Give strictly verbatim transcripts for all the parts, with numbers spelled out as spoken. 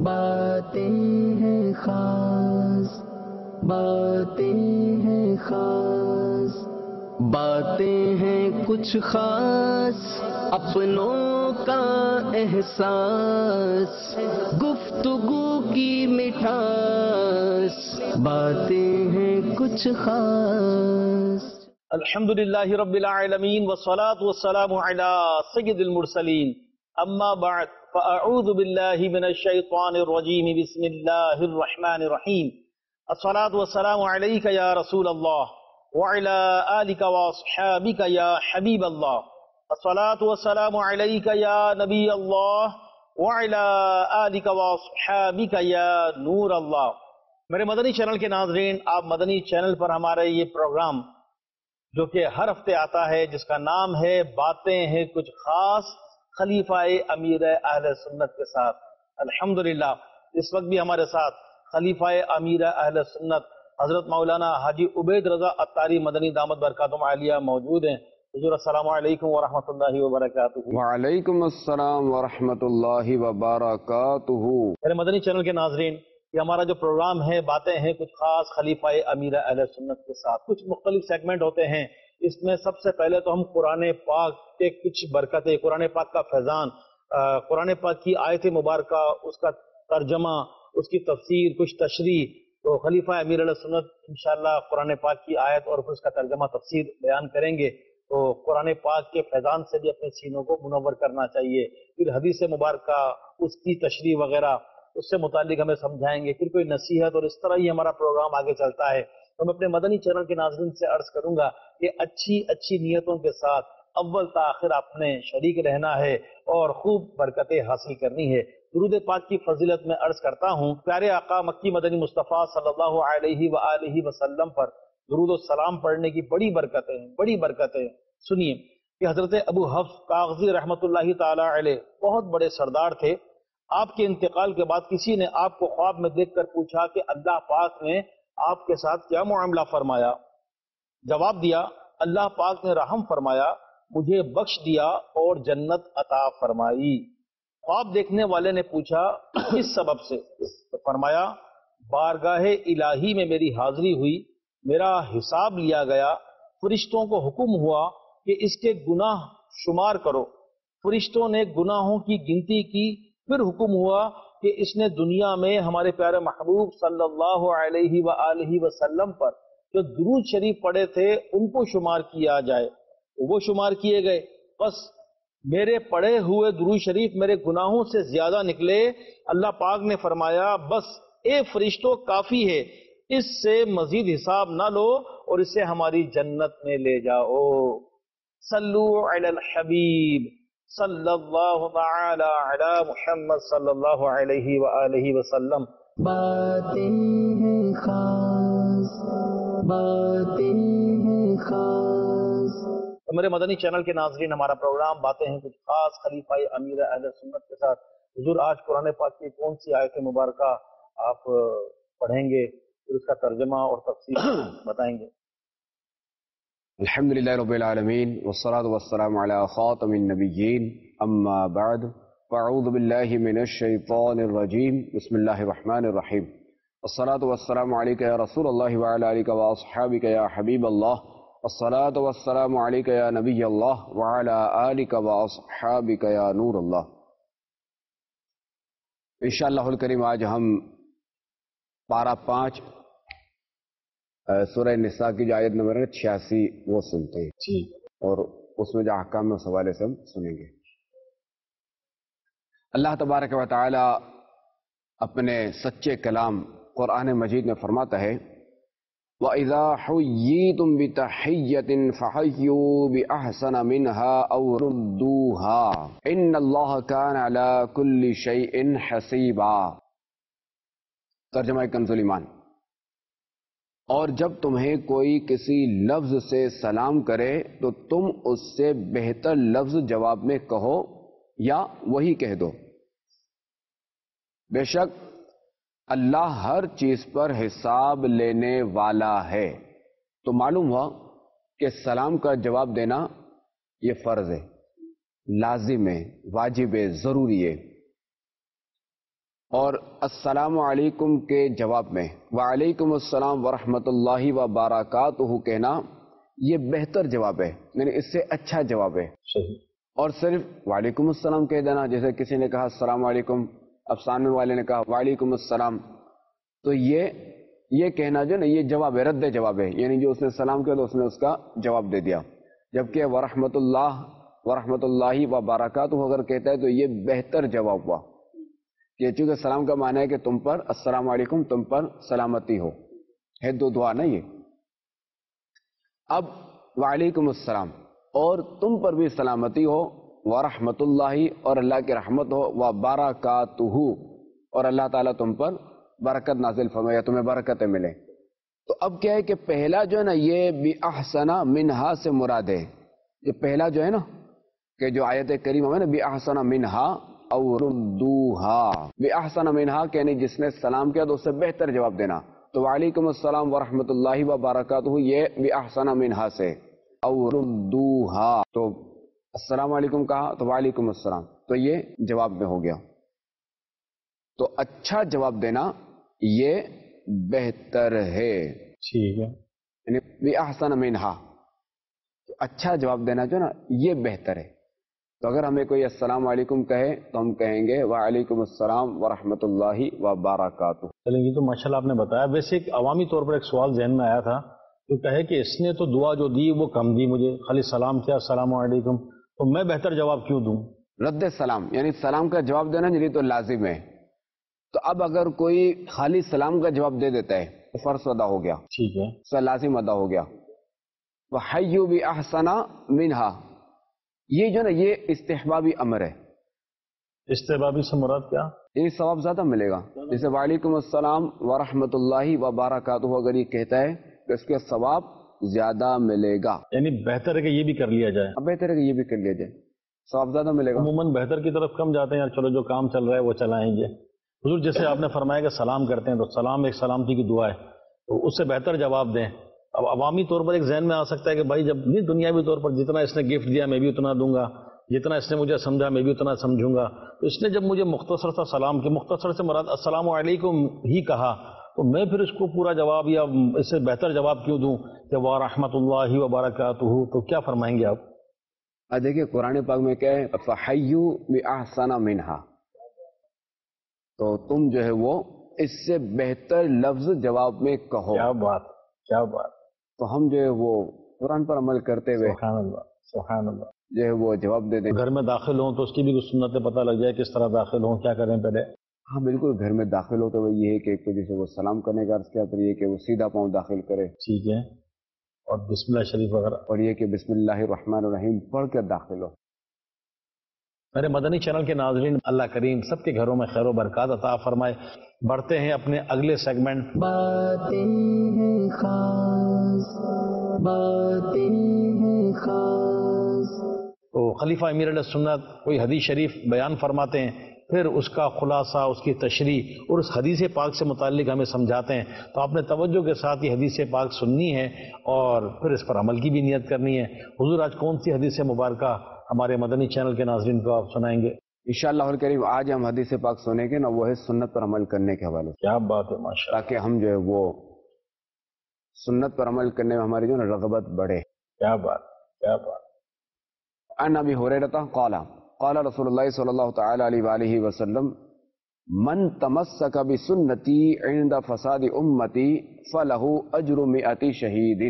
باتیں ہیں خاص، باتیں ہیں خاص، باتیں ہیں کچھ خاص، اپنوں کا احساس، گفتگو کی مٹھاس، باتیں ہیں کچھ خاص۔ الحمدللہ رب العالمین والصلاة والسلام علی سید المرسلین، اما بعد فاعوذ باللہ من الشیطان الرجیم، بسم اللہ الرحمن الرحیم۔ الصلاة والسلام علیک یا رسول اللہ وعلی آلک واصحابک یا حبیب اللہ، الصلاة والسلام علیک یا نبی اللہ وعلی آلک واصحابک یا نور اللہ۔ میرے مدنی چینل کے ناظرین، آپ مدنی چینل پر ہمارے یہ پروگرام جو کہ ہر ہفتے آتا ہے، جس کا نام ہے باتیں ہیں کچھ خاص، خلیفہ امیر اہل سنت کے ساتھ۔ الحمدللہ اس وقت بھی ہمارے ساتھ خلیفہ امیر اہل سنت حضرت مولانا حاجی عبید رضا عطاری مدنی دامت برکاتہم عالیہ موجود ہیں۔ حضور السلام علیکم ورحمۃ اللہ وبرکاتہ۔ وعلیکم السلام ورحمۃ اللہ وبرکاتہ۔ میرے مدنی چینل کے ناظرین، یہ ہمارا جو پروگرام ہے باتیں ہیں کچھ خاص، خلیفہ امیر اہل سنت کے ساتھ، کچھ مختلف سیگمنٹ ہوتے ہیں۔ اس میں سب سے پہلے تو ہم قرآن پاک کے کچھ برکتیں، قرآن پاک کا فیضان، قرآن پاک کی آیت مبارکہ، اس کا ترجمہ، اس کی تفسیر، کچھ تشریح، تو خلیفہ امیر اہل سنت انشاءاللہ قرآن پاک کی آیت اور پھر اس کا ترجمہ تفسیر بیان کریں گے۔ تو قرآن پاک کے فیضان سے بھی اپنے سینوں کو منور کرنا چاہیے۔ پھر حدیث مبارکہ، اس کی تشریح وغیرہ، اس سے متعلق ہمیں سمجھائیں گے، پھر کوئی نصیحت، اور اس طرح ہی ہمارا پروگرام آگے چلتا ہے۔ تو میں اپنے مدنی چینل کے ناظرین سے عرض کروں گا کہ اچھی اچھی نیتوں کے ساتھ اول تا آخر آپ نے شریک رہنا ہے اور خوب برکتیں حاصل کرنی ہے۔ درود پاک کی فضیلت میں عرض کرتا ہوں، پیارے آقا مکی مدنی مصطفیٰ صلی اللہ علیہ وآلہ وسلم پر درود و سلام پڑھنے کی بڑی برکتیں ہیں، بڑی برکتیں۔ سنیے کہ حضرت ابو حفص کاغذی رحمۃ اللہ تعالی علیہ بہت بڑے سردار تھے۔ آپ کے انتقال کے بعد کسی نے آپ کو خواب میں دیکھ کر پوچھا کہ اللہ پاک نے آپ کے ساتھ کیا معاملہ فرمایا؟ جواب دیا، اللہ پاک نے رحم فرمایا، مجھے بخش دیا اور جنت عطا فرمائی۔ خواب دیکھنے والے نے پوچھا کس سبب سے؟ تو فرمایا، بارگاہ الہی میں میری حاضری ہوئی، میرا حساب لیا گیا، فرشتوں کو حکم ہوا کہ اس کے گناہ شمار کرو۔ فرشتوں نے گناہوں کی گنتی کی، پھر حکم ہوا کہ اس نے دنیا میں ہمارے پیارے محبوب صلی اللہ علیہ وآلہ وسلم پر جو درود شریف پڑھے تھے ان کو شمار کیا جائے۔ وہ شمار کیے گئے، بس میرے پڑھے ہوئے درود شریف میرے گناہوں سے زیادہ نکلے۔ اللہ پاک نے فرمایا، بس اے فرشتوں کافی ہے، اس سے مزید حساب نہ لو اور اسے ہماری جنت میں لے جاؤ۔ صلو علی الحبیب صلی اللہ تعالی علی محمد صلی اللہ علیہ وآلہ وسلم۔ باتیں ہیں خاص، باتیں ہیں خاص۔ تو میرے مدنی چینل کے ناظرین، ہمارا پروگرام باتیں ہیں کچھ خاص، خلیفہ امیر اہل سنت کے ساتھ۔ حضور آج قرآن پاک کی کون سی آیت مبارکہ آپ پڑھیں گے، پھر اس کا ترجمہ اور تفسیر بتائیں گے؟ الحمدللہ رب العالمین والصلاة والسلام علی خاتم النبیین، اما بعد فاعوذ باللہ من الشیطان الرجیم، بسم اللہ الرحمن الرحیم۔ الصلاة والسلام علیک یا رسول اللہ وعلی آلک واصحابک یا حبیب اللہ، الصلاة والسلام علیک یا نبی اللہ وعلی آلک واصحابک یا نور اللہ۔ انشاءاللہ الکریم آج ہم پارہ پانچ سورہ نساء کی جو آیت نمبر ہے چھیاسی وہ سنتے ہیں، اور اس میں جو احکام اس حوالے سے ہم سنیں گے۔ اللہ تبارک و تعالی اپنے سچے کلام قرآن مجید میں فرماتا ہے، وَإِذَا حُيِّيتُم بِتَحِيَّةٍ فَحَيُّوا بِأَحْسَنَ مِنْهَا أَوْ رُدُّوهَا إِنَّ اللَّهَ كَانَ عَلَى كُلِّ شَيْءٍ حَسِيبًا۔ ترجمہ کنز ایمان۔ اور جب تمہیں کوئی کسی لفظ سے سلام کرے تو تم اس سے بہتر لفظ جواب میں کہو یا وہی کہہ دو، بے شک اللہ ہر چیز پر حساب لینے والا ہے۔ تو معلوم ہوا کہ سلام کا جواب دینا یہ فرض ہے، لازم ہے، واجب ہے، ضروری ہے۔ اور السلام علیکم کے جواب میں وعلیکم السلام ورحمۃ اللہ وبرکاتہ کہنا یہ بہتر جواب ہے، یعنی اس سے اچھا جواب ہے. صحیح. اور صرف وعلیکم السلام کہہ دینا، جیسے کسی نے کہا السلام علیکم، اب سامنے والے نے کہا وعلیکم السلام، تو یہ یہ کہنا جو نا یہ جواب ہے، رد جواب ہے، یعنی جو اس نے سلام کیا تو اس نے اس کا جواب دے دیا. جبکہ ورحمۃ اللہ ورحمۃ اللہ وبرکاتہ اگر کہتا ہے تو یہ بہتر جواب ہوا، کہ چونکہ سلام کا معنی ہے کہ تم پر السلام علیکم، تم پر سلامتی ہو، ہے دو دعا نا یہ. اب وعلیکم السلام اور تم پر بھی سلامتی ہو، ورحمۃ اللہ اور اللہ کی رحمت ہو، وبرکاتہ اور اللہ تعالیٰ تم پر برکت نازل فرمائے، تمہیں برکتیں ملے. تو اب کیا ہے کہ پہلا جو ہے نا یہ بِأَحْسَنَ مِنْهَا سے مراد ہے. یہ پہلا جو ہے نا کہ جو آیت کریمہ میں نا بِأَحْسَنَ مِنْهَا أَوْ رُدُّوهَا، بِأَحْسَنَ مِنْهَا کہنے جس نے سلام کیا تو اس سے بہتر جواب دینا. تو وعلیکم السلام ورحمۃ اللہ وبرکاتہ یہ بِأَحْسَنَ مِنْهَا سے أَوْ رُدُّوهَا، تو السلام علیکم کہا تو وعلیکم السلام، تو یہ جواب میں ہو گیا. تو اچھا جواب دینا یہ بہتر ہے. ٹھیک ہے. یعنی بِأَحْسَنَ مِنْهَا، اچھا جواب دینا جو نا یہ بہتر ہے. تو اگر ہمیں کوئی السلام علیکم کہے تو ہم کہیں گے وعلیکم السلام ورحمۃ اللہ وبرکاتہ. چلیں یہ تو ماشاء اللہ آپ نے بتایا. ویسے ایک عوامی طور پر ایک سوال ذہن میں آیا تھا، تو کہے کہ اس نے تو دعا جو دی وہ کم دی، مجھے خالی سلام کیا السلام علیکم، تو میں بہتر جواب کیوں دوں؟ رد سلام یعنی سلام کا جواب دینا یعنی تو لازم ہے. تو اب اگر کوئی خالی سلام کا جواب دے دیتا ہے تو فرض ادا ہو گیا، ٹھیک ہے، اس کا لازم ادا ہو گیا. وَحَيُّ بِأَحْسَنَ مِنْهَا یہ جو نا یہ استحبابی امر ہے. استحبابی سے مراد کیا؟ یہ ثواب زیادہ ملے گا. جیسے وعلیکم السلام ورحمۃ اللہ وبرکاتہ اگر یہ کہتا ہے تو اس کے ثواب زیادہ ملے گا. یعنی بہتر ہے کہ یہ بھی کر لیا جائے. اب بہتر ہے کہ یہ بھی کر لیا جائے، ثواب زیادہ ملے گا. عموماً بہتر کی طرف کم جاتے ہیں، یار چلو جو کام چل رہا ہے وہ چلائیں گے. حضور جیسے آپ نے فرمایا کہ سلام کرتے ہیں تو سلام ایک سلامتی کی دعا ہے، تو اس سے بہتر جواب دیں. اب عوامی طور پر ایک ذہن میں آ سکتا ہے کہ بھائی جب نہیں دنیاوی طور پر جتنا اس نے گفٹ دیا میں بھی اتنا دوں گا، جتنا اس نے مجھے سمجھا میں بھی اتنا سمجھوں گا. تو اس نے جب مجھے مختصر سا سلام کی، مختصر سے مراد السلام علیکم ہی کہا، تو میں پھر اس کو پورا جواب یا اس سے بہتر جواب کیوں دوں کہ وَرَحْمَةُ اللَّهِ وَبَرَكَاتُهُ؟ تو کیا فرمائیں گے آپ؟ دیکھیے قرآن پاک میں کیا ہے فَحَيُّ بِأَحْسَنَ مِنْهَا، تو تم جو ہے وہ اس سے بہتر لفظ جواب میں کہو. کیا بات، کیا بات. تو ہم جو ہے وہ قرآن پر عمل کرتے ہوئے سبحان اللہ، سبحان اللہ، جو ہے وہ جواب دے دیں. گھر میں داخل ہوں تو اس کی بھی کچھ سنتیں پتہ لگ جائے کس طرح داخل ہوں، کیا کریں پہلے. ہاں بالکل، گھر میں داخل ہوتے ہوئے یہ ہے کہ ایک تو جیسے وہ سلام کرنے کا عرض کیا، پھر یہ کہ وہ سیدھا پاؤں داخل کرے، ٹھیک ہے، اور بسم اللہ شریف وغیرہ، اور یہ کہ بسم اللہ الرحمن الرحیم پڑھ کر داخل ہو. میرے مدنی چینل کے ناظرین، اللہ کریم سب کے گھروں میں خیر و برکات عطا فرمائے. بڑھتے ہیں اپنے اگلے سیگمنٹ، باتیں ہیں خاص، باتیں ہیں خاص. تو خلیفہ امیر علیہ سنت کوئی حدیث شریف بیان فرماتے ہیں، پھر اس کا خلاصہ، اس کی تشریح اور اس حدیث پاک سے متعلق ہمیں سمجھاتے ہیں. تو آپ نے توجہ کے ساتھ یہ حدیث پاک سننی ہے اور پھر اس پر عمل کی بھی نیت کرنی ہے. حضور آج کون سی حدیث مبارکہ ہمارے مدنی چینل کے ناظرین کو آپ سنائیں گے؟ انشاءاللہ الکریم آج ہم حدیث پاک سنیں گے نا، وہ ہے سنت پر عمل کرنے کے حوالے سے. کیا بات ہے، ماشاء اللہ، تاکہ ہم جو ہے وہ سنت پر عمل کرنے میں ہماری جو ہے نا رغبت بڑھے. کیا بات، کیا بات. عن ابی ہریرہ قال قال رسول اللہ صلی اللہ تعالی علیہ وآلہ وسلم من تمسک بسنتی عند فساد امتی فلہ اجر مئۃ شہید.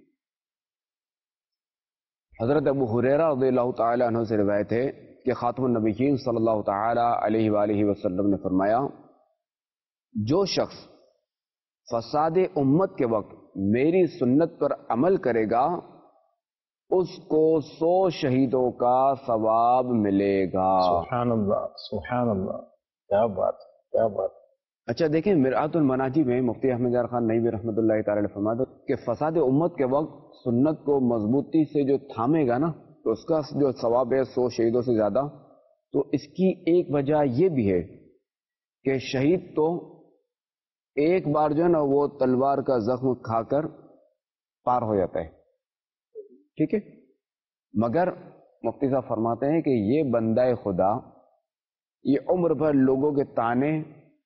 حضرت ابو ہریرہ رضی اللہ تعالی عنہ سے روایت ہے کہ خاتم النبیین صلی اللہ تعالی علیہ وآلہ وسلم نے فرمایا، جو شخص فساد امت کے وقت میری سنت پر عمل کرے گا اس کو سو شہیدوں کا ثواب ملے گا. سبحان اللہ، سبحان اللہ، کیا بات، کیا بات. اچھا دیکھیں، مرآت المناجی میں مفتی احمد یار خان نئی رحمۃ اللہ تعالی علیہ فرماتے کہ فساد امت کے وقت سنت کو مضبوطی سے جو تھامے گا نا تو اس کا جو ثواب ہے سو شہیدوں سے زیادہ. تو اس کی ایک وجہ یہ بھی ہے کہ شہید تو ایک بار جو ہے نا وہ تلوار کا زخم کھا کر پار ہو جاتا ہے، ٹھیک ہے، مگر مفتی صاحب فرماتے ہیں کہ یہ بندہ خدا یہ عمر بھر لوگوں کے تانے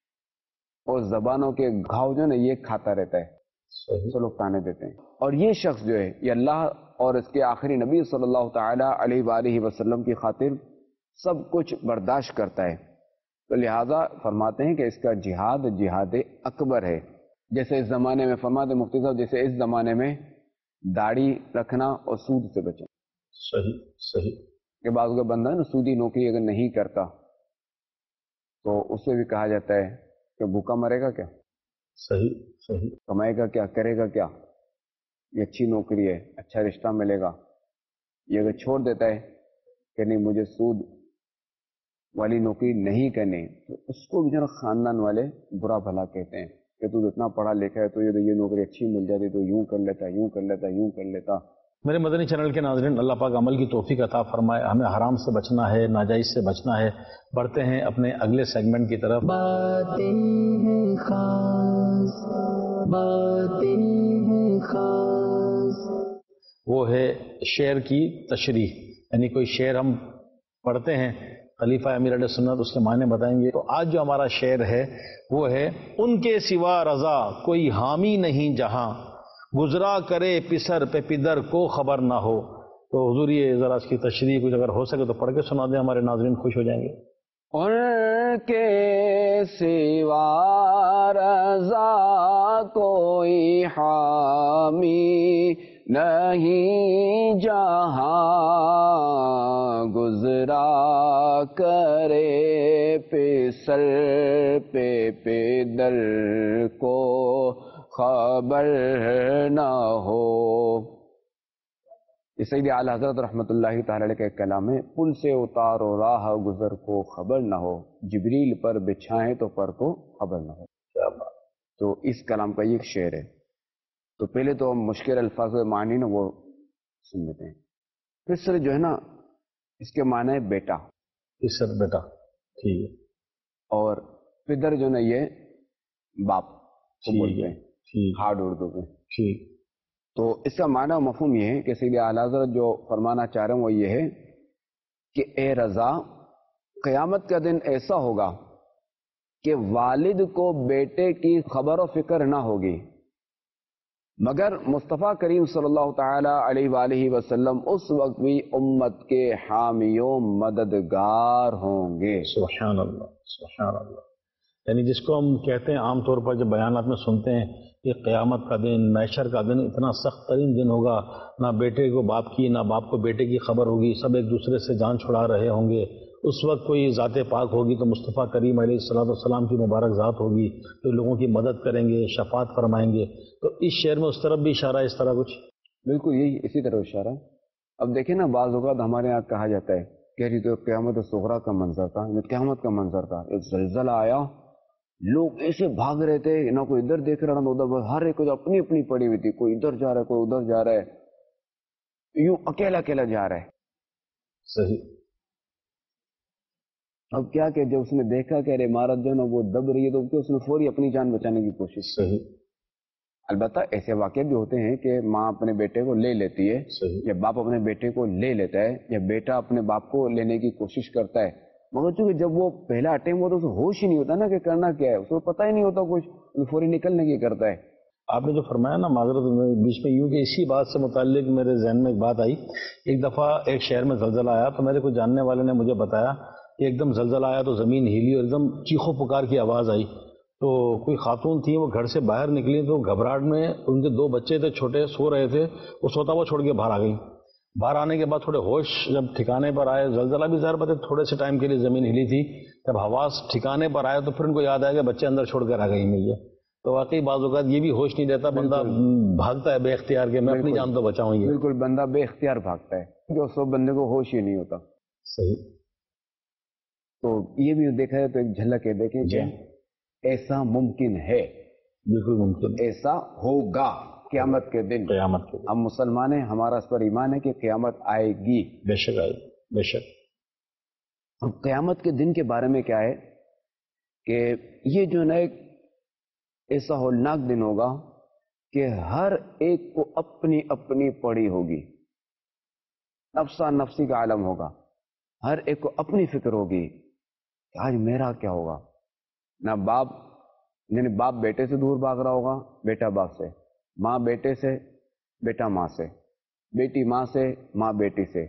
اور زبانوں کے گھاؤ جو ہے نا یہ کھاتا رہتا ہے، تو لوگ تانے دیتے ہیں. اور یہ شخص جو ہے یہ اللہ اور اس کے آخری نبی صلی اللہ تعالی علیہ وآلہ وسلم کی خاطر سب کچھ برداشت کرتا ہے، تو لہٰذا فرماتے ہیں کہ اس کا جہاد جہاد اکبر ہے. جیسے اس زمانے میں فرماتے مفتی صاحب، جیسے اس زمانے میں داڑھی رکھنا اور سود سے بچنا. صحیح صحیح. کہ بعض کا بندہ ہے نا سودی نوکری اگر نہیں کرتا تو اسے بھی کہا جاتا ہے کہ بھوکا مرے گا کیا، صحیح صحیح. کمائے گا کیا، کرے گا کیا، یہ اچھی نوکری ہے، اچھا رشتہ ملے گا. یہ اگر چھوڑ دیتا ہے کہ نہیں مجھے سود والی نوکری نہیں کرنی، تو اس کو بھی جو خاندان والے برا بھلا کہتے ہیں کہ تو اتنا پڑھا لکھا ہے تو یہ نوکری اچھی مل جاتی تو یوں کر لیتا یوں کر لیتا یوں کر لیتا. میرے مدنی چینل کے ناظرین، اللہ پاک عمل کی توفیق عطا فرمائے. ہمیں حرام سے بچنا ہے، ناجائز سے بچنا ہے. بڑھتے ہیں اپنے اگلے سیگمنٹ کی طرف. باتیں ہیں خاص، باتیں ہیں خاص. وہ ہے شعر کی تشریح، یعنی کوئی شعر ہم پڑھتے ہیں، خلیفہ امیر علیہ سنت اس کے معنی بتائیں گے. تو آج جو ہمارا شعر ہے وہ ہے: ان کے سوا رضا کوئی حامی نہیں جہاں، گزرا کرے پسر پہ پدر کو خبر نہ ہو. تو حضور یہ ذرا اس کی تشریح کچھ اگر ہو سکے تو پڑھ کے سنا دیں، ہمارے ناظرین خوش ہو جائیں گے. ان کے سوا رضا کوئی حامی نہیں جہاں، گزرا کرے پسر پہ پدر کو خبر نہ ہو. اس سید اعلی حضرت رحمۃ اللہ تعالی علیہ کا ایک کلام ہے: پل سے اتارو راہ گزر کو خبر نہ ہو، جبریل پر بچھائیں تو پر کو خبر نہ ہو. تو اس کلام کا یہ ایک شعر ہے. تو پہلے تو ہم مشکل الفاظ و معنی نا وہ سن لیتے ہیں. پسر جو ہے نا اس کے معنی ہے بیٹا، پسر بیٹا، ٹھیک ہے. اور پدر جو نا یہ باپ کو بولتے ہیں ٹھیک ہارڈ اردو میں. ٹھیک. تو اس کا معنی و مفہوم یہ ہے کہ سید اعلی حضرت جو فرمانا چاہ رہے ہیں وہ یہ ہے کہ اے رضا، قیامت کا دن ایسا ہوگا کہ والد کو بیٹے کی خبر و فکر نہ ہوگی، مگر مصطفیٰ کریم صلی اللہ تعالی علیہ وآلہ وسلم اس وقت بھی امت کے حامی و مددگار ہوں گے. سبحان اللہ سبحان اللہ. یعنی جس کو ہم کہتے ہیں عام طور پر جب بیانات میں سنتے ہیں کہ قیامت کا دن، محشر کا دن اتنا سخت ترین دن ہوگا، نہ بیٹے کو باپ کی نہ باپ کو بیٹے کی خبر ہوگی، سب ایک دوسرے سے جان چھڑا رہے ہوں گے. اس وقت کوئی ذات پاک ہوگی تو مصطفیٰ کریم علیہ الصلوۃ والسلام کی مبارک ذات ہوگی جو لوگوں کی مدد کریں گے، شفاعت فرمائیں گے. تو اس شعر میں اس طرف بھی اشارہ ہے، اس طرح کچھ بالکل یہی اسی طرح اشارہ. اب دیکھیں نا بعض اوقات ہمارے یہاں کہا جاتا ہے کہ جی تو قیامت صغریٰ کا منظر تھا، قیامت کا منظر تھا، ایک زلزلہ آیا، لوگ ایسے بھاگ رہے تھے، نہ کوئی ادھر دیکھ رہا نہ ادھر، ہر ایک کو اپنی اپنی پڑی ہوئی تھی، کوئی ادھر جا رہا ہے کوئی ادھر جا رہا ہے، یوں اکیلا اکیلا جا رہا ہے. صحیح. اب کیا کہ جب اس نے دیکھا کہ ارے عمارت جو ہے نا وہ دب رہی ہے تو اس نے فوری اپنی جان بچانے کی کوشش. صحیح. البتہ ایسے واقعات بھی ہوتے ہیں کہ ماں اپنے بیٹے کو لے لیتی ہے، صحیح. یا باپ اپنے بیٹے کو لے لیتا ہے، یا بیٹا اپنے باپ کو لینے کی کوشش کرتا ہے، مگر چونکہ جب وہ پہلا اٹیمپ ہوتا ہے اسے ہوش ہی نہیں ہوتا نا کہ کرنا کیا ہے، اس کو پتہ ہی نہیں ہوتا کچھ، فوری نکلنے کی کرتا ہے. آپ نے جو فرمایا نا، معذرت بیچ میں یوں کہ اسی بات سے متعلق میرے ذہن میں ایک بات آئی. ایک دفعہ ایک شہر میں زلزلہ آیا تو میرے کچھ جاننے والے نے مجھے بتایا کہ ایک دم زلزلہ آیا تو زمین ہلی اور ایک دم چیخو پکار کی آواز آئی. تو کوئی خاتون تھی، وہ گھر سے باہر نکلی تو گھبراہٹ میں ان کے دو بچے تھے چھوٹے، سو رہے تھے، وہ سوتا ہوا چھوڑ کے باہر آ گئی. باہر آنے کے بعد تھوڑے ہوش جب ٹھکانے پر آئے، زلزلہ بھی ظاہر بات ہے تھوڑے سے ٹائم کے لیے زمین ہلی تھی، جب حواس ٹھکانے پر آئے تو پھر ان کو یاد آیا کہ بچے اندر چھوڑ کر آ گئی نہیں ہے. تو واقعی بعض اوقات یہ بھی ہوش نہیں رہتا، بندہ بھاگتا ہے بے اختیار کے میں اپنی جان تو بچاؤں گی. بالکل بندہ بے اختیار بھاگتا ہے، جو سو بندے کو ہوش ہی نہیں ہوتا. صحیح. تو یہ بھی دیکھا ہے تو ایک جھلک ہے، دیکھیں کہ ایسا ممکن ہے، بالکل ممکن، ایسا ہوگا قیامت کے دن. قیامت کے دن ہم مسلمان ہیں، ہمارا اس پر ایمان ہے کہ قیامت آئے گی. بے شک آئے گی، بے شک. اب قیامت کے دن کے بارے میں کیا ہے کہ یہ جو نا ایک ایسا ہولناک دن ہوگا کہ ہر ایک کو اپنی اپنی پڑی ہوگی، نفسا نفسی کا عالم ہوگا، ہر ایک کو اپنی فکر ہوگی کہ آج میرا کیا ہوگا. نہ باپ یعنی باپ بیٹے سے دور بھاگ رہا ہوگا، بیٹا باپ سے، ماں بیٹے سے، بیٹا ماں سے، بیٹی ماں سے، ماں بیٹی سے،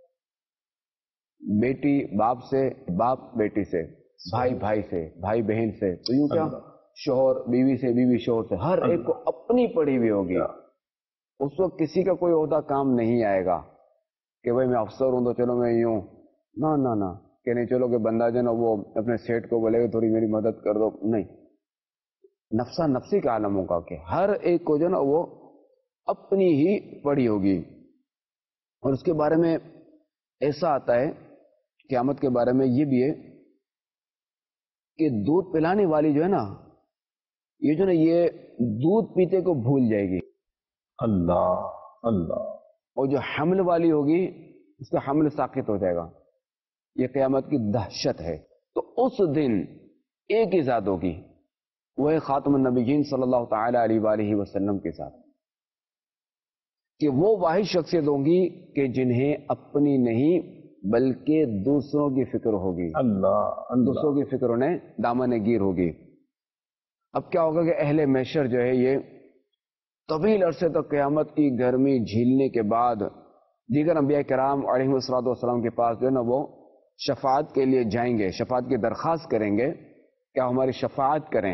بیٹی باپ سے، باپ بیٹی سے، بھائی بھائی سے، بھائی بہن سے، تو یوں کیا شوہر بیوی سے، بیوی شوہر سے، ہر ایک کو اپنی پڑی ہوئی ہوگی. اس وقت کسی کا کوئی عہدہ کام نہیں آئے گا کہ بھائی میں افسر ہوں تو چلو میں یوں، نہ نہ نہ کہ نہیں چلو کہ بندہ جو نا وہ اپنے سیٹ کو بولے گا تھوڑی میری مدد کر دو، نہیں. نفسا نفسی کا عالم ہوگا کہ ہر ایک کو جو نا وہ اپنی ہی پڑی ہوگی. اور اس کے بارے میں ایسا آتا ہے قیامت کے بارے میں یہ بھی ہے کہ دودھ پلانے والی جو ہے نا، یہ جو نا یہ دودھ پیتے کو بھول جائے گی. اللہ اللہ. اور جو حمل والی ہوگی اس کا حمل ساقط ہو جائے گا. یہ قیامت کی دہشت ہے. تو اس دن ایک ہی ذات ہوگی، وہ ہے خاتم النبیین صلی اللہ تعالی علیہ وآلہ وسلم کے ساتھ، کہ وہ واحد شخصیت ہوں گی کہ جنہیں اپنی نہیں بلکہ دوسروں کی فکر ہوگی. اللہ اللہ. دوسروں کی فکر انہیں دامن گیر ہوگی. اب کیا ہوگا کہ اہل محشر جو ہے یہ طویل عرصے تک قیامت کی گرمی جھیلنے کے بعد دیگر انبیاء کرام علیہ الصلوۃ والسلام کے پاس جو ہے نا وہ شفاعت کے لیے جائیں گے، شفاعت کی درخواست کریں گے، کیا ہماری شفاعت کریں.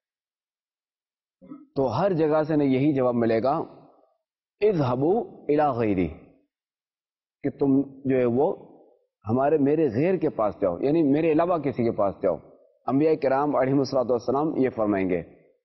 تو ہر جگہ سے انہیں یہی جواب ملے گا، اذهبوا الی غیری، کہ تم جو ہے وہ ہمارے میرے غیر کے پاس جاؤ، یعنی میرے علاوہ کسی کے پاس جاؤ. انبیاء کرام علیہ الصلوۃ والسلام یہ فرمائیں گے.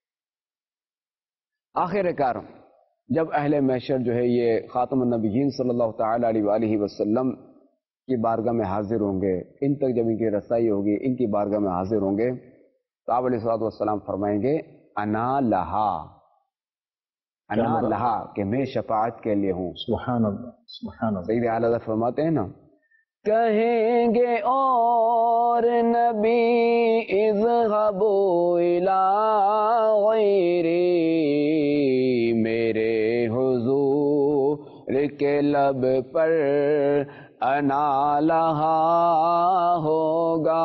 آخر کار جب اہل محشر جو ہے یہ خاتم النبیین صلی اللہ تعالی علیہ وآلہ وسلم کی بارگاہ میں حاضر ہوں گے، ان تک جب ان کی رسائی ہوگی، ان کی بارگاہ میں حاضر ہوں گے، تو آپ علیہ الصلوۃ والسلام فرمائیں گے انا لہا، انا لہا کہ میں شفاعت کے لیے ہوں. سبحان اللہ سبحان اللہ. سید اعلیٰ فرماتے ہیں نا، کہیں گے اور نبی اذهبوا الی غیری، میرے حضور کے لب پر انا لہا ہوگا،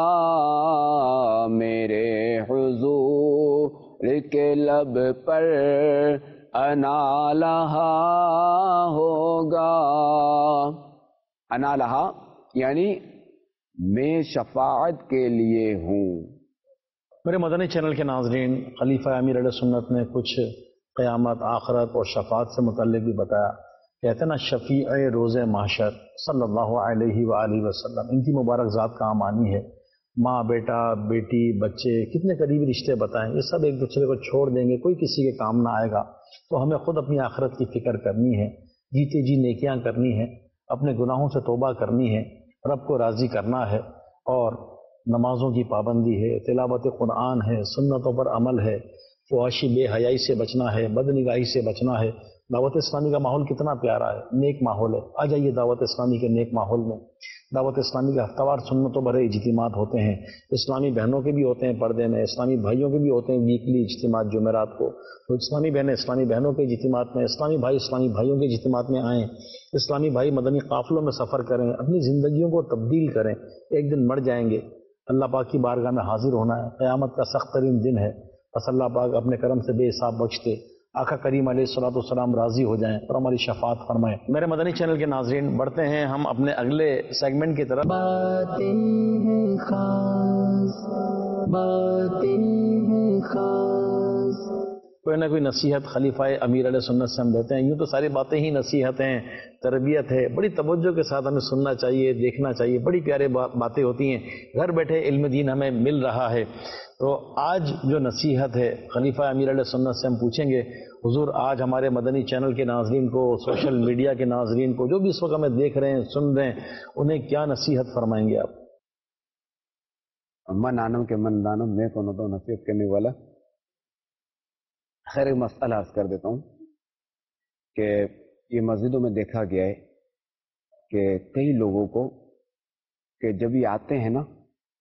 میرے حضور کے لب پر انا لہا ہوگا. انا لہا یعنی میں شفاعت کے لیے ہوں. میرے مدنی چینل کے ناظرین، خلیفہ امیر علیہ سنت نے کچھ قیامت، آخرت اور شفاعت سے متعلق بھی بتایا. کہتے ہیں نا شفیع روز محشر صلی اللہ علیہ وآلہ وسلم، ان کی مبارک ذات کام آنی ہے. ماں، بیٹا، بیٹی، بچے، کتنے قریبی رشتے بتائیں، یہ سب ایک دوسرے کو چھوڑ دیں گے، کوئی کسی کے کام نہ آئے گا. تو ہمیں خود اپنی آخرت کی فکر کرنی ہے، جیتے جی نیکیاں کرنی ہے، اپنے گناہوں سے توبہ کرنی ہے، رب کو راضی کرنا ہے، اور نمازوں کی پابندی ہے، تلاوت قرآن ہے، سنتوں پر عمل ہے، فحاشی بے حیائی سے بچنا ہے، بد نگاہی سے بچنا ہے. دعوت اسلامی کا ماحول کتنا پیارا ہے، نیک ماحول ہے. آ جائیے دعوت اسلامی کے نیک ماحول میں. دعوت اسلامی کے ہفتہ وار سنتوں بھرے اجتماعات ہوتے ہیں. اسلامی بہنوں کے بھی ہوتے ہیں پردے میں، اسلامی بھائیوں کے بھی ہوتے ہیں ویکلی اجتماعات جمعرات کو. تو اسلامی بہنیں اسلامی بہنوں کے اجتماعات میں، اسلامی بھائی اسلامی بھائیوں کے اجتماعات میں آئیں. اسلامی بھائی مدنی قافلوں میں سفر کریں، اپنی زندگیوں کو تبدیل کریں. ایک دن مر جائیں گے، اللہ پاک کی بارگاہ میں حاضر ہونا ہے. قیامت کا سخت ترین دن ہے. بس اللہ پاک اپنے کرم سے بے حساب بخش دے، آقا کریم علیہ الصلوۃ والسلام راضی ہو جائیں اور ہماری شفاعت فرمائیں. میرے مدنی چینل کے ناظرین، بڑھتے ہیں ہم اپنے اگلے سیگمنٹ کی طرف. باتیں ہیں خاص، باتیں ہیں خاص. کوئی نہ کوئی نصیحت خلیفہ امیر علیہ سنت سے ہم دیتے ہیں. یوں تو ساری باتیں ہی نصیحت ہیں، تربیت ہے. بڑی توجہ کے ساتھ ہمیں سننا چاہیے، دیکھنا چاہیے. بڑی پیارے باتیں ہوتی ہیں، گھر بیٹھے علم دین ہمیں مل رہا ہے. تو آج جو نصیحت ہے خلیفہ امیر علیہ سنت سے ہم پوچھیں گے، حضور آج ہمارے مدنی چینل کے ناظرین کو، سوشل میڈیا کے ناظرین کو، جو بھی اس وقت ہمیں دیکھ رہے ہیں، سن رہے ہیں، انہیں کیا نصیحت فرمائیں گے آپ؟ من آنم کے من دانم، میں کون ہوتا ہوں نصیحت کرنے والا. خیر ایک مسئلہ عرض کر دیتا ہوں کہ یہ مسجدوں میں دیکھا گیا ہے کہ کئی لوگوں کو کہ جب یہ آتے ہیں نا،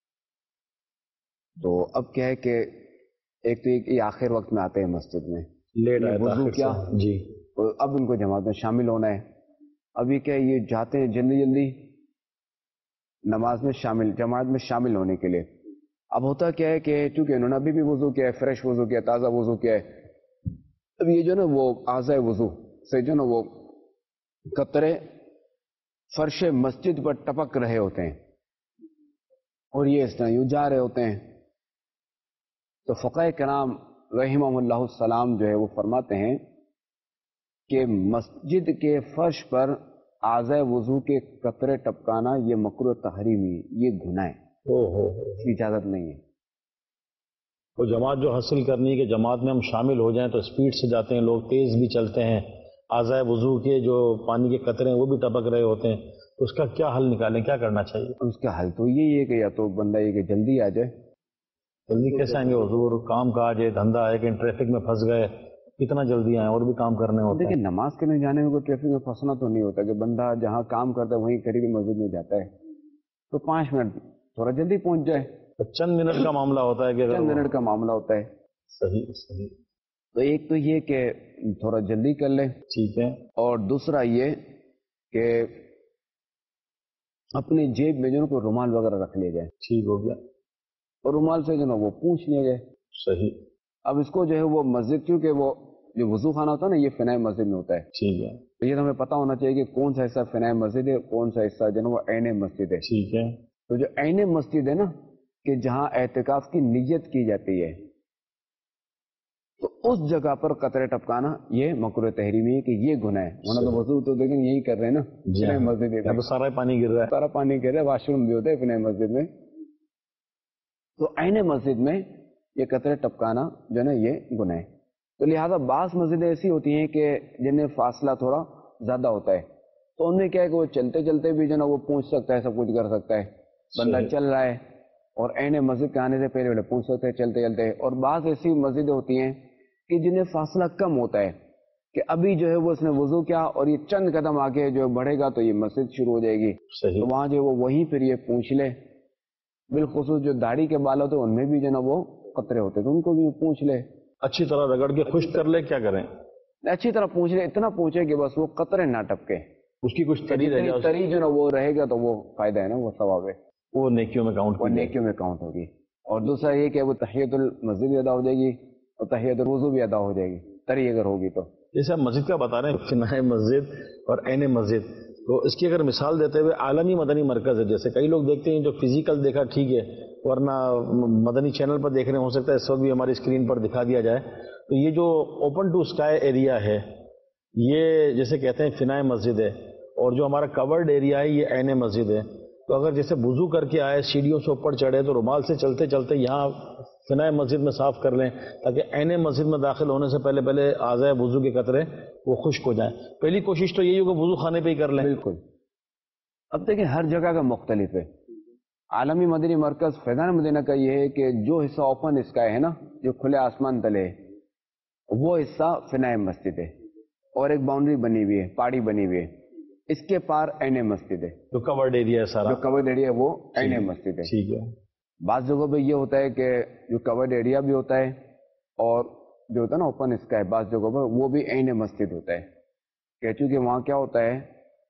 تو اب کیا ہے کہ ایک تو یہ آخر وقت میں آتے ہیں مسجد میں، لیٹ آیا وضو تھا کیا جی، اب ان کو جماعت میں شامل ہونا ہے. اب یہ کیا ہے، یہ جاتے ہیں جلدی جلدی نماز میں شامل، جماعت میں شامل ہونے کے لیے. اب ہوتا کیا ہے کہ چونکہ انہوں نے ابھی بھی وضو کیا ہے، فریش وضو کیا، تازہ وضو کیا ہے، اب یہ جو نا وہ اعضاء وضو سے جو نا وہ قطرے فرش مسجد پر ٹپک رہے ہوتے ہیں اور یہ اس طرح یوں جا رہے ہوتے ہیں. تو فقہ کرام رحمہ اللہ السلام جو ہے وہ فرماتے ہیں کہ مسجد کے فرش پر اعضاء وضو کے قطرے ٹپکانا یہ مکروہ تحریمی، یہ گناہ ہے، اس کی اجازت نہیں ہے. وہ جماعت جو حاصل کرنی ہے کہ جماعت میں ہم شامل ہو جائیں تو اسپیڈ سے جاتے ہیں لوگ، تیز بھی چلتے ہیں، اعضاء وضو کے جو پانی کے قطرے ہیں وہ بھی ٹپک رہے ہوتے ہیں، تو اس کا کیا حل نکالیں، کیا کرنا چاہیے؟ اس کا حل تو یہی ہے کہ یا تو بندہ یہ کہ جلدی آ جائے. جلدی کیسے آئیں گے حضور؟ کام کاج ہے، دھندا ہے، کہ ٹریفک میں پھنس گئے، کتنا جلدی آئیں، اور بھی کام کرنے ہوتے ہیں. دیکھیں نماز کے لیے جانے میں کوئی ٹریفک میں پھنسنا تو نہیں ہوتا کہ بندہ جہاں کام کرتا ہے وہیں قریبی مسجد میں جاتا ہے تو پانچ منٹ تھوڑا جلدی پہنچ جائے. چند منٹ کا معاملہ ہوتا ہے کہ اگر چند منٹ کا معاملہ ہوتا ہے. صحیح صحیح. تو ایک تو یہ کہ تھوڑا جلدی کر لیں، ٹھیک ہے. اور دوسرا یہ کہ اپنی جیب میں جو نا کوئی رومال وغیرہ رکھ لیا جائے. ٹھیک ہو گیا. اور رومال سے جو نا وہ پوچھ لیا جائے. صحیح. اب اس کو جو ہے وہ مسجد، کیونکہ وہ جو وضو خانہ ہوتا ہے نا یہ فنائے مسجد میں ہوتا ہے. ٹھیک ہے. تو یہ تو ہمیں پتہ ہونا چاہیے کہ کون سا حصہ فنائے مسجد ہے، کون سا حصہ جو نا وہ عین مسجد ہے. ٹھیک ہے. تو جو عین مسجد ہے نا کہ جہاں اعتکاف کی نیت کی جاتی ہے تو اس جگہ پر قطرے ٹپکانا یہ مکروہ تحریمی ہے کہ یہ گناہ ہے. ورنہ تو وضو تو دیکھیں یہی کر رہے ہیں نا فنائے مسجد میں، تو سارا پانی گر رہا ہے، سارا پانی گر رہا ہے، واش روم بھی ہوتا ہے فنائے مسجد میں. تو عین مسجد میں یہ قطرے ٹپکانا جو ہے نا یہ گناہ ہے. تو لہٰذا بعض مسجدیں ایسی ہوتی ہیں کہ جن میں فاصلہ تھوڑا زیادہ ہوتا ہے تو ان میں کیا ہے کہ وہ چلتے چلتے بھی جو ہے نا وہ پہنچ سکتا ہے، سب کچھ کر سکتا ہے. بندہ چل رہا ہے اور عین مسجد کے آنے سے پہلے پہلے پہنچ سکتے ہیں چلتے چلتے. اور بعض ایسی مسجدیں ہوتی ہیں کہ جنہیں فاصلہ کم ہوتا ہے کہ ابھی جو ہے وہ اس نے وضو کیا اور یہ چند قدم آگے جو بڑھے گا تو یہ مسجد شروع ہو جائے گی. تو وہاں جو ہے وہ وہیں پھر یہ پوچھ لے. بالخصوص جو داڑھی کے بال ہوتے ہیں ان میں بھی جو ہے نا وہ قطرے ہوتے ہیں تو ان کو بھی پوچھ لے، اچھی طرح رگڑ کے خشک کر لے. کیا کریں؟ اچھی طرح پوچھ لے، اتنا پوچھے کہ بس وہ قطرے نہ ٹپکے. اس کی کچھ تری رہ جائے، تری جو نا وہ رہے گا تو وہ فائدہ ہے نا، وہ ثواب ہے، وہ نیکیوں میں کاؤنٹ وہ نیکیوں میں کاؤنٹ ہوگی. اور دوسرا یہ کہ وہ تحیۃ المسجد بھی ادا ہو جائے گی اور تحیۃ الوضو بھی ادا ہو جائے گی، تری اگر ہوگی تو. جیسے آپ مسجد کا بتا رہے ہیں فنائے مسجد اور عین مسجد، تو اس کی اگر مثال دیتے ہوئے عالمی مدنی مرکز ہے، جیسے کئی لوگ دیکھتے ہیں جو فزیکل دیکھا ٹھیک ہے، ورنہ مدنی چینل پر دیکھ رہے ہیں، ہو سکتا ہے اس وقت بھی ہماری اسکرین پر دکھا دیا جائے. تو یہ جو اوپن ٹو اسکائی ایریا ہے یہ جیسے کہتے ہیں فنائے مسجد ہے، اور جو ہمارا کورڈ ایریا ہے یہ عین مسجد ہے. تو اگر جیسے وضو کر کے آئے سیڑھیوں سے اوپر چڑھے تو رومال سے چلتے چلتے یہاں فنائے مسجد میں صاف کر لیں تاکہ عین مسجد میں داخل ہونے سے پہلے پہلے اعضاء وضو کے قطرے وہ خشک ہو جائیں. پہلی کوشش تو یہی ہوگا وضو خانے پہ ہی کر لیں. بالکل. اب دیکھیں ہر جگہ کا مختلف ہے. عالمی مدنی مرکز فیضان مدینہ کا یہ ہے کہ جو حصہ اوپن اسکائی ہے نا، جو کھلے آسمان تلے ہے، وہ حصہ فنائے مسجد ہے اور ایک باؤنڈری بنی ہوئی ہے، پاڑی بنی ہوئی ہے، اس کے پار عین مسجد ہے. جو کورڈ ایریا ہے سارا، جو کورڈ ایریا وہ عین مسجد ہے. ٹھیک ہے. بعض جگہوں پہ یہ ہوتا ہے کہ جو کورڈ ایریا بھی ہوتا ہے اور جو ہوتا ہے نا اوپن اسکائی، بعض جگہوں پہ وہ بھی عین مسجد ہوتا ہے. کہ چونکہ وہاں کیا ہوتا ہے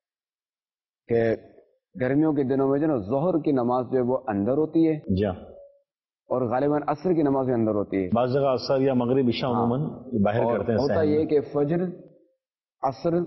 کہ گرمیوں کے دنوں میں جو نا ظہر کی نماز جو ہے وہ اندر ہوتی ہے جی، اور غالباً عصر کی نماز بھی اندر ہوتی ہے. بعض جگہ عصر یا مغرب عشاء عموماً باہر کرتے ہیں. ہوتا یہ کہ فجر، عصر،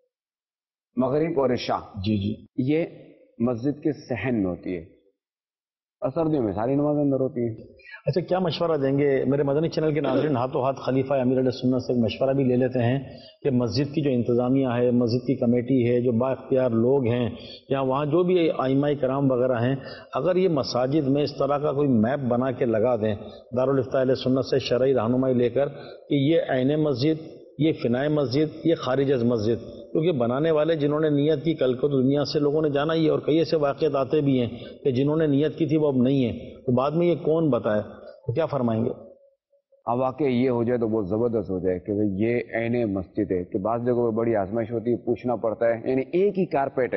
مغرب اور عشاء جی جی یہ مسجد کے صحن میں ہوتی ہے، اور سردیوں میں ساری نماز اندر ہوتی ہے. اچھا، کیا مشورہ دیں گے میرے مدنی چینل کے ناظرین؟ ہاتھوں ہاتھ خلیفہ امیر علیہ سنت سے ایک مشورہ بھی لے لیتے ہیں کہ مسجد کی جو انتظامیہ ہے، مسجد کی کمیٹی ہے، جو با اختیار لوگ ہیں یا وہاں جو بھی ائمہ کرام وغیرہ ہیں، اگر یہ مساجد میں اس طرح کا کوئی میپ بنا کے لگا دیں دارالافتاء اہل سنت سے شرعی رہنمائی لے کر کہ یہ عین مسجد، یہ فنائے مسجد، یہ خارج از مسجد، کیونکہ بنانے والے جنہوں نے نیت کی کل کو تو دنیا سے لوگوں نے جانا ہی ہے، اور کئی ایسے واقعات آتے بھی ہیں کہ جنہوں نے نیت کی تھی وہ اب نہیں ہیں، تو بعد میں یہ کون بتائے؟ تو کیا فرمائیں گے؟ اب واقع یہ ہو جائے تو بہت زبردست ہو جائے کہ یہ عین مسجد ہے. کہ بعض جگہوں پہ بڑی آزمائش ہوتی ہے، پوچھنا پڑتا ہے، یعنی ایک ہی کارپیٹ ہے،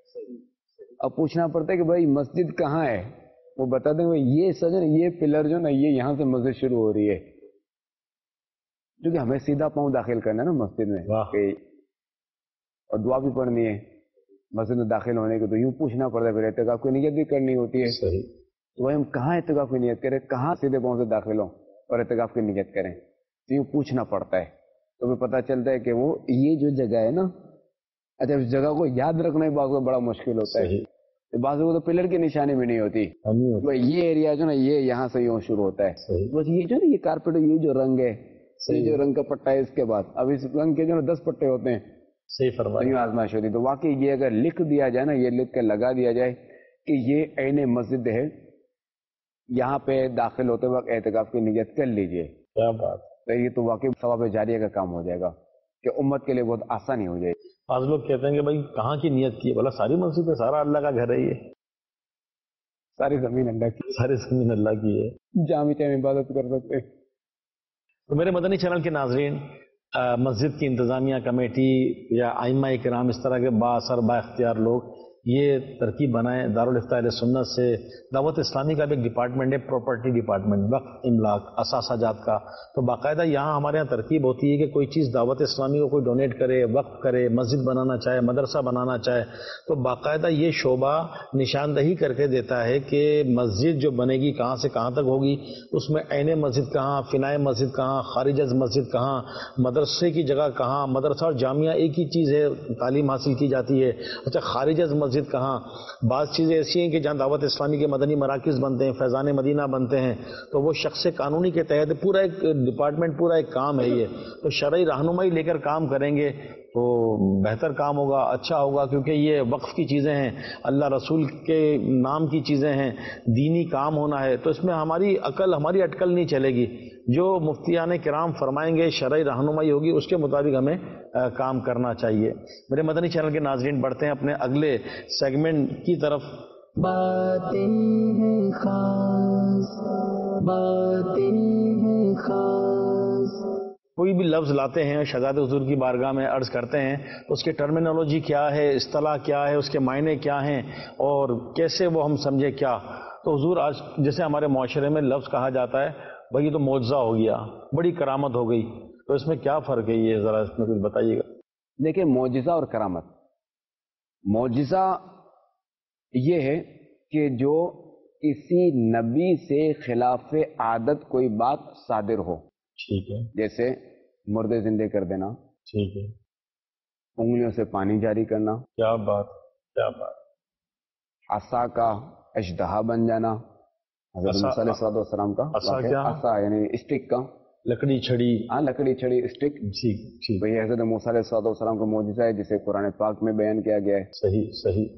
اب پوچھنا پڑتا ہے کہ بھائی مسجد کہاں ہے، وہ بتا دیں گے یہ سجن یہ پلر جو نا یہ یہاں سے مسجد شروع ہو رہی ہے. کیونکہ ہمیں سیدھا پاؤں داخل کرنا ہے نا مسجد میں، اور دعا بھی پڑھنی ہے مسجد میں داخل ہونے کی، تو یوں پوچھنا پڑتا ہے، پھر اعتکاف کی نیت بھی کرنی ہوتی ہے. صحیح. تو بھائی ہم کہاں اعتکاف کی نیت کریں, کہاں سیدھے پاؤں سے داخل ہوں اور اعتکاف کی نیت کریں؟ تو یوں پوچھنا پڑتا ہے. تو پھر پتہ چلتا ہے کہ وہ یہ جو جگہ ہے نا, اچھا اس جگہ کو یاد رکھنا بعض کو بڑا مشکل ہوتا ہے. بعض کو تو پلر کی نشانی بھی نہیں ہوتی, یہ ایریا جو نا یہ یہاں سے یوں شروع ہوتا ہے, بس یہ جو نا یہ کارپیٹ یہ جو رنگ ہے, یہ جو رنگ کا پٹا ہے, اس کے بعد اب اس رنگ کے جو نا دس پٹے ہوتے ہیں. صحیح فرمایا. آزمائش ہوتی. تو واقعی یہ اگر لکھ دیا جائے نا, یہ لکھ کے لگا دیا جائے کہ یہ عین مسجد ہے, یہاں پہ داخل ہوتے وقت اعتکاف کی نیت کر لیجئے. کیا بات. تو یہ تو واقعی ثواب جاریہ کا کام ہو جائے گا کہ امت کے لیے بہت آسانی ہو جائے گی. بعض لوگ کہتے ہیں کہ بھائی کہاں کی نیت کی ہے, بولا ساری مسجد ہے, سارا اللہ کا گھر ہے, یہ ساری زمین اللہ کی, ساری زمین اللہ کی ہے, جہاں بھی چاہے عبادت کر سکتے. تو میرے مدنی چینل کے ناظرین, مسجد کی انتظامیہ کمیٹی یا ائمہ کرام اس طرح کے با اثر با اختیار لوگ یہ ترکیب بنائیں. دارالافتاء اہل سنت سے دعوت اسلامی کا بھی ایک ڈپارٹمنٹ ہے, پراپرٹی ڈپارٹمنٹ, وقف املاک اثاثہ جات کا. تو باقاعدہ یہاں ہمارے یہاں ترکیب ہوتی ہے کہ کوئی چیز دعوت اسلامی کو کوئی ڈونیٹ کرے, وقف کرے, مسجد بنانا چاہے, مدرسہ بنانا چاہے, تو باقاعدہ یہ شعبہ نشاندہی کر کے دیتا ہے کہ مسجد جو بنے گی کہاں سے کہاں تک ہوگی, اس میں عین مسجد کہاں, فنائے مسجد کہاں, خارج از مسجد کہاں, مدرسے کی جگہ کہاں. مدرسہ اور جامعہ ایک ہی چیز ہے, تعلیم حاصل کی جاتی ہے. اچھا خارج از مسجد کہاں؟ بعض چیزیں ایسی ہیں کہ جہاں دعوت اسلامی کے مدنی مراکز بنتے ہیں, فیضان مدینہ بنتے ہیں, تو وہ شخص قانونی کے تحت پورا ایک ڈپارٹمنٹ, پورا ایک کام ہے یہ. تو شرعی رہنمائی لے کر کام کریں گے تو بہتر کام ہوگا, اچھا ہوگا, کیونکہ یہ وقف کی چیزیں ہیں, اللہ رسول کے نام کی چیزیں ہیں, دینی کام ہونا ہے. تو اس میں ہماری عقل, ہماری اٹکل نہیں چلے گی. جو مفتیان کرام فرمائیں گے, شرعی رہنمائی ہوگی, اس کے مطابق ہمیں کام کرنا چاہیے. میرے مدنی چینل کے ناظرین, بڑھتے ہیں اپنے اگلے سیگمنٹ کی طرف. باتیں ہیں خاص, باتیں ہیں خاص. کوئی بھی لفظ لاتے ہیں شہزاد حضور کی بارگاہ میں عرض کرتے ہیں, اس کی ٹرمینالوجی کیا ہے, اصطلاح کیا ہے, اس کے معنی کیا ہیں, اور کیسے وہ ہم سمجھے کیا. تو حضور آج جیسے ہمارے معاشرے میں لفظ کہا جاتا ہے, بھائی یہ تو معجزہ ہو گیا, بڑی کرامت ہو گئی, تو اس میں کیا فرق ہے, یہ ذرا اس میں کچھ بتائیے گا. دیکھیں معجزہ اور کرامت, معجزہ یہ ہے کہ جو کسی نبی سے خلاف عادت کوئی بات صادر ہو. ٹھیک ہے. جیسے مردے زندے کر دینا, ٹھیک ہے, انگلیوں سے پانی جاری کرنا. کیا بات, کیا بات. عصا کا اژدہا بن جانا, حضرت موسیٰ علیہ الصلوۃ والسلام کا عصا یعنی اسٹک کا, لکڑی چھڑی. ہاں لکڑی چھڑی اسٹک. ٹھیک ٹھیک. بھئی حضرت موسیٰ علیہ الصلوۃ والسلام کا معجزہ ہے جسے قرآن پاک میں بیان کیا گیا ہے. صحیح صحیح.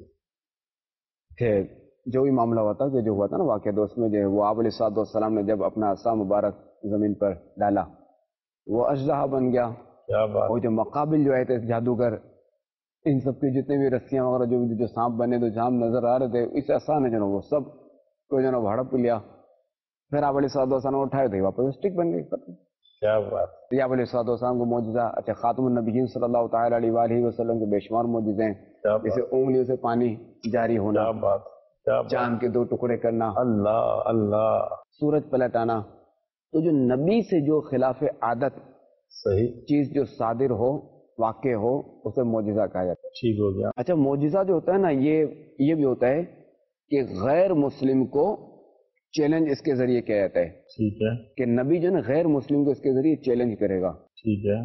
کہ جو بھی معاملہ ہوا تھا, کہ جو ہوا تھا نا واقعہ, دوست میں جو وہ آپ علیہ الصلوۃ والسلام نے جب اپنا عصا مبارک زمین پر ڈالا, وہ اژدہا بن گیا. کیا بات. اور جو مقابل جو آئے تھے جادوگر, ان سب کے جتنے بھی رسیاں وغیرہ جو جو سانپ بنے تو جام نظر آ رہے تھے, اس عصا نے جو نا وہ سب کو جو نا ہڑپ لیا. پھر آپ علیہ الصلوۃ والسلام اٹھائے تھے, واپس اسٹک بن گئی. کیا بات. یہ آپ علیہ الصلوۃ والسلام کو معجزہ. اچھا خاتم النبیین صلی اللہ تعالیٰ علیہ وآلہ وسلم کے بے شمار معجزے ہیں, جیسے انگلیوں سے پانی جاری ہونا, کیا بات, چاند کے دو ٹکڑے کرنا, اللہ اللہ, سورج پلٹ آنا. تو جو نبی سے جو خلاف عادت صحیح چیز جو صادر ہو, واقع ہو, اسے معجزہ کہا جاتا ہے. ٹھیک ہو گیا. اچھا معجزہ جو ہوتا ہے نا, یہ یہ بھی ہوتا ہے کہ غیر مسلم کو چیلنج اس کے ذریعے کیا جاتا ہے. ٹھیک ہے. کہ نبی جو نا غیر مسلم کو اس کے ذریعے چیلنج کرے گا. ٹھیک ہے.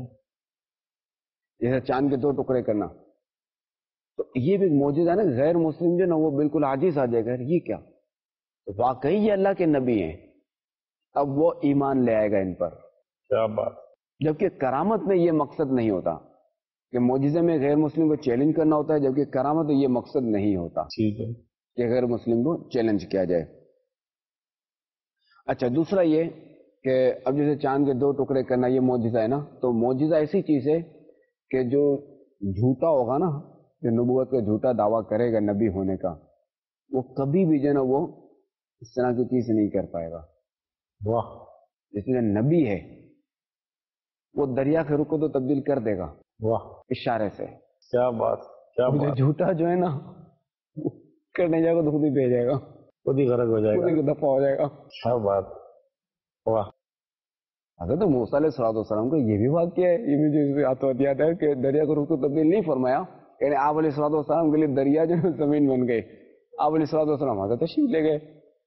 جیسے چاند کے دو ٹکڑے کرنا, تو یہ بھی معجزہ ہے نا. غیر مسلم جو نا وہ بالکل عاجز آ جائے گا, یہ کیا, تو واقعی یہ اللہ کے نبی ہیں, اب وہ ایمان لے آئے گا ان پر. کیا بات. جبکہ کرامت میں یہ مقصد نہیں ہوتا کہ معجزے میں غیر مسلم کو چیلنج کرنا ہوتا ہے, جبکہ کرامت میں یہ مقصد نہیں ہوتا. ٹھیک ہے. کہ غیر مسلم کو چیلنج کیا جائے. اچھا دوسرا یہ کہ اب جیسے چاند کے دو ٹکڑے کرنا, یہ معجزہ ہے نا. تو معجزہ ایسی چیز ہے کہ جو جھوٹا ہوگا نا, جو نبوت کا جھوٹا دعویٰ کرے گا نبی ہونے کا, وہ کبھی بھی جو نا وہ اس طرح کی چیز نہیں کر پائے گا. واہ. جس میں نبی ہے وہ دریا کے رخ کو تو تبدیل کر دے گا. واہ. اشارے سے. کیا بات, کیا بات. جھوٹا جو ہے نا کرنے جائے گا تو خود ہی پہ جائے گا, خود ہی غرق ہو جائے گا, خود ہی دفع ہو جائے گا. کیا بات. واہ. حضرت موسیٰ علیہ الصلوۃ والسلام کا یہ بھی واقعہ ہے, یہ بھی جو آتا ہے کہ دریا کا رخ تو تبدیل نہیں فرمایا, یعنی آپ علیہ الصلوۃ والسلام کے لیے دریا جو زمین بن گئے, آپ علیہ الصلوۃ والسلام حضرت تشریف لے گئے.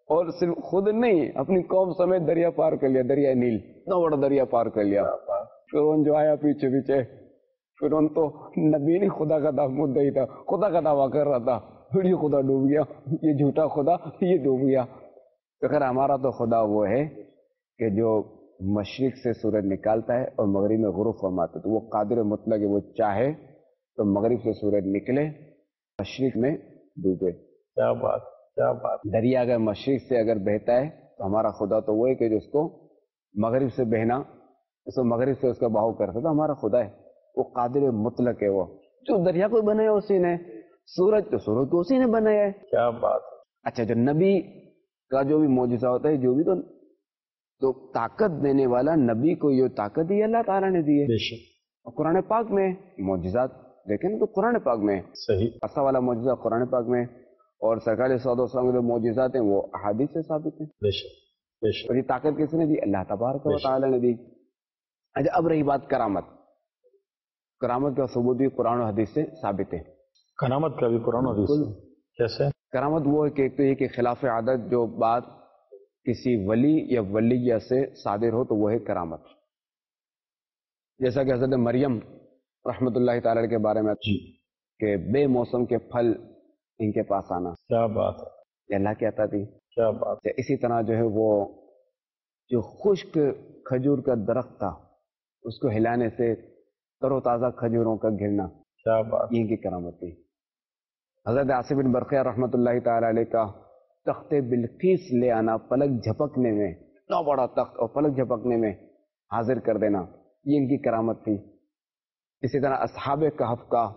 اور صرف خود نہیں اپنی قوم سمیت دریا پار کر لیا، دریا نیل اتنا بڑا دریا پار کر لیا. فرعون جو آیا پیچھے پیچھے، فرعون تو نبی نہیں خدا کا مدعی تھا، خدا کا دعویٰ کر رہا تھا، پھر یہ خدا ڈوب گیا، یہ جھوٹا خدا یہ ڈوب گیا. تو خیر ہمارا تو خدا وہ ہے کہ جو مشرق سے سورج نکالتا ہے اور مغرب میں غروب فرماتا ہے، تو وہ قادر مطلق ہے، وہ چاہے تو مغرب سے سورج نکلے مشرق میں ڈوبے. کیا بات کیا بات. دریا اگر مشرق سے اگر بہتا ہے تو ہمارا خدا تو وہ ہے کہ جو اس کو مغرب سے بہنا، اس کو مغرب سے اس کا بہاؤ کرتا تو ہمارا خدا ہے، وہ قادر مطلق ہے. وہ جو دریا کو بنایا اسی نے، سورج تو سورج کو اسی نے بنایا ہے. کیا بات. اچھا جو نبی کا جو بھی معجزہ ہوتا ہے، جو بھی تو تو طاقت دینے والا نبی کو یہ طاقت دی اللہ تعالیٰ نے دی ہے. اور قرآن پاک میں معجزات دیکھیں تو قرآن پاک میں صحیح ایسا والا معجزہ قرآن پاک میں، اور سرکار صلی اللہ علیہ وسلم کے جو معجزات ہیں وہ احادیث سے ثابت ہیں. اور یہ طاقت کس نے دی؟ اللہ تبارک و تعالیٰ نے دی. اچھا اب رہی بات کرامت، کرامت کا ثبوت بھی قرآن و حدیث سے ثابت ہے. کرامت کا بھی قرآن و حدیث کیسے؟ کرامت وہ ہے کہ ایک تو یہ کہ خلاف عادت جو بات کسی ولی یا ولیہ سے صادر ہو تو وہ ہے کرامت. جیسا کہ حضرت مریم رحمت اللہ تعالی کے بارے میں جی کہ بے موسم کے پھل ان کے پاس آنا، کیا بات ہے، یہ اللہ کی عطا تھی. کیا بات. اسی طرح جو ہے وہ جو خشک کھجور کا درخت تھا اس کو ہلانے سے تر و تازہ کھجوروں کا گرنا، کیا بات. یہ ان کی کرامت تھی. حضرت عاصم بن برقیہ رحمۃ اللہ تعالی علیہ کا تخت بلقیس لے آنا، پلک جھپکنے میں، اتنا بڑا تخت اور پلک جھپکنے میں حاضر کر دینا، یہ ان کی کرامت تھی. اسی طرح اصحاب کہف کا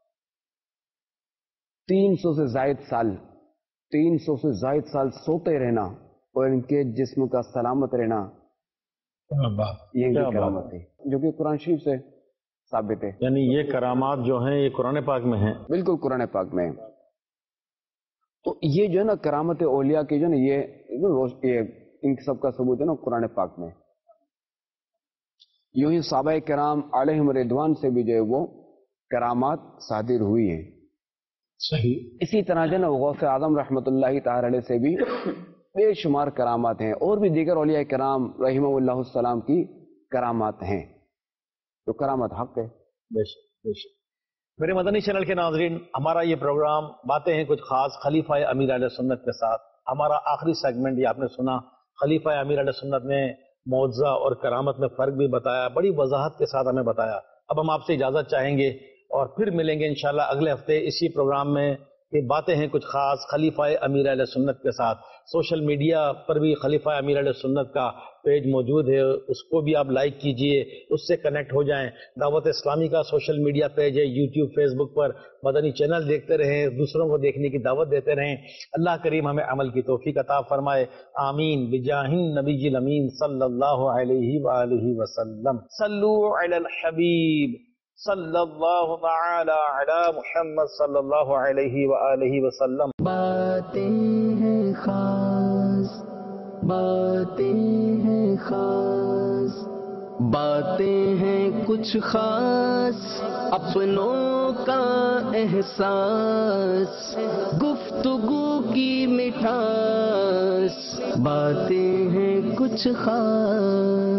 تین سو سے زائد سال تین سو سے زائد سال سوتے رہنا اور ان کے جسم کا سلامت رہنا، یہ ان کی کرامت تھی جو کہ قرآن شریف سے ثابت ہے. یعنی یہ کرامات جو ہیں یہ قرآن پاک میں ہیں. بالکل قرآن پاک میں. تو یہ جو ہے نا کرامت اولیاء کی جو ہے نا یہ ان سب کا ثبوت ہے نا قرآن پاک میں. یوں ہی صحابہ کرام علیہم رضوان سے بھی جو ہے وہ کرامات صادر ہوئی ہیں. صحیح. اسی طرح جو ہے نا غوث اعظم رحمۃ اللہ تعالی علیہ سے بھی بے شمار کرامات ہیں، اور بھی دیگر اولیاء کرام رحمہ اللہ السلام کی کرامات ہیں. تو کرامت حق ہے. بے شک بے شک. میرے مدنی چینل کے ناظرین، ہمارا یہ پروگرام باتیں ہیں کچھ خاص خلیفہ امیر اہل سنت کے ساتھ. ہمارا آخری سیگمنٹ یہ آپ نے سنا، خلیفہ امیر اہل سنت نے معجزہ اور کرامت میں فرق بھی بتایا، بڑی وضاحت کے ساتھ ہمیں بتایا. اب ہم آپ سے اجازت چاہیں گے اور پھر ملیں گے انشاءاللہ اگلے ہفتے اسی پروگرام میں. یہ باتیں ہیں کچھ خاص خلیفہ امیر اہل سنت کے ساتھ. سوشل میڈیا پر بھی خلیفہ امیر اہل سنت کا پیج موجود ہے، اس کو بھی آپ لائک کیجئے، اس سے کنیکٹ ہو جائیں. دعوت اسلامی کا سوشل میڈیا پیج ہے، یوٹیوب فیس بک پر مدنی چینل دیکھتے رہیں، دوسروں کو دیکھنے کی دعوت دیتے رہیں. اللہ کریم ہمیں عمل کی توفیق عطا فرمائے. آمین بجاہ النبی الامین صلی اللہ علیہ وآلہ وسلم. صلو علی الحبیب صلی اللہ تعالی علی محمد صلی اللہ علیہ وآلہ وسلم. باتیں ہیں خاص، باتیں ہیں خاص، باتیں ہیں کچھ خاص، اپنوں کا احساس، گفتگو کی مٹھاس، باتیں ہیں کچھ خاص.